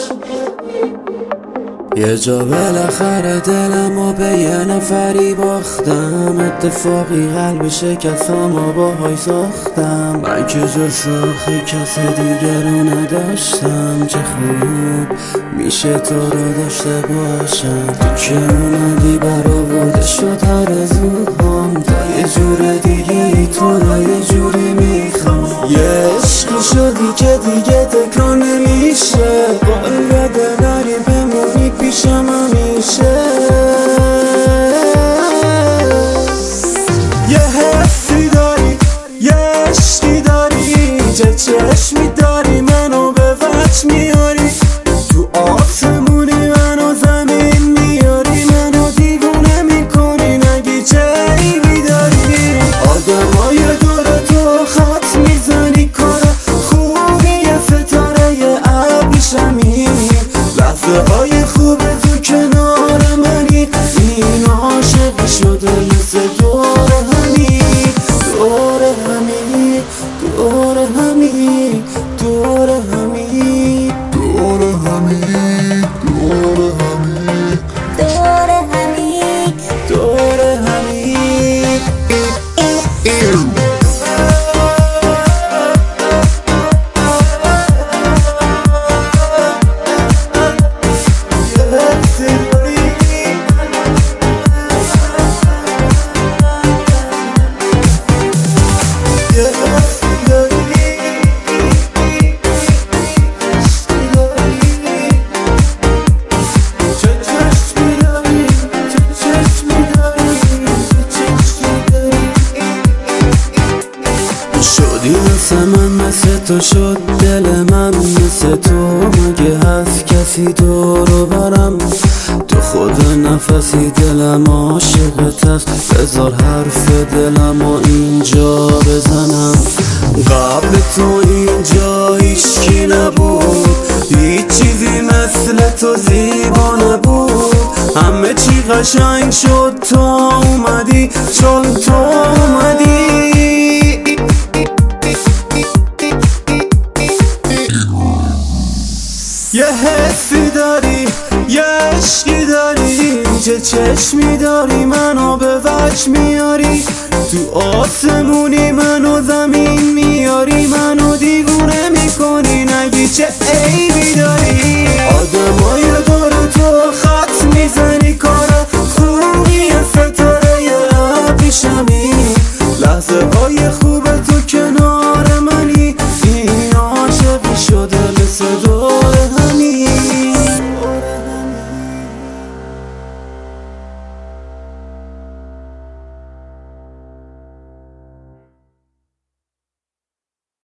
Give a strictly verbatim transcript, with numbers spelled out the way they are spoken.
یه جا بالاخره دلمو به یه نفری باختم، اتفاقی قلب شکستم و باهاش ساختم. من که جز آخه کس دیگر رو نداشتم، چه خوب میشه تو رو داشته باشم. تو که اومدی برآورده شد آرزوهام، تا یه جور دیگه ای تو رو یه جوری میخوام. یه عشقی شدی که دیگه تکرار نمیشه، قول بده نری بمونی پیشم همیشه. یه حسی داری، یه عشقی داری، چه چشمی داری منو به وجه میاری. تو آسمونی منو زمین میاری، منو دیوونه میکنی نگی چه عیبی داری. آدمای دور تو خط میزنی، کار خوبی یه ستاره یه ابریشمی. لحظه های خوب تو کنار منی، این عاشقی شده مثل دور همی، دور همی، دور همی، دور همی، دور همی، دور همی، دور همی، دور همی. شدی مثل من، مثل تو شد دل من، مثل تو مگه هست کسی دورو برم. تو خود نفسی دلم عاشقت است، بذار حرف دلم و اینجا بزنم. قبل تو اینجا هیچکی نبود، هیچ چیزی مثل تو زیبا نبود. همه چی قشنگ شد تو اومدی، چون تو اومدی. یه حسی داری، یه عشقی داری، چه چشمی داری منو به وجه میاری. تو آسمونی منو زمین میاری، منو دیوونه میکنی نگی چه عیبی داری. آدمای دور تو خط میزنی، کار خوبی ستاره یه ابریشمی. لحظه های خوب تو کنار منی، این عاشقی شده مثل دو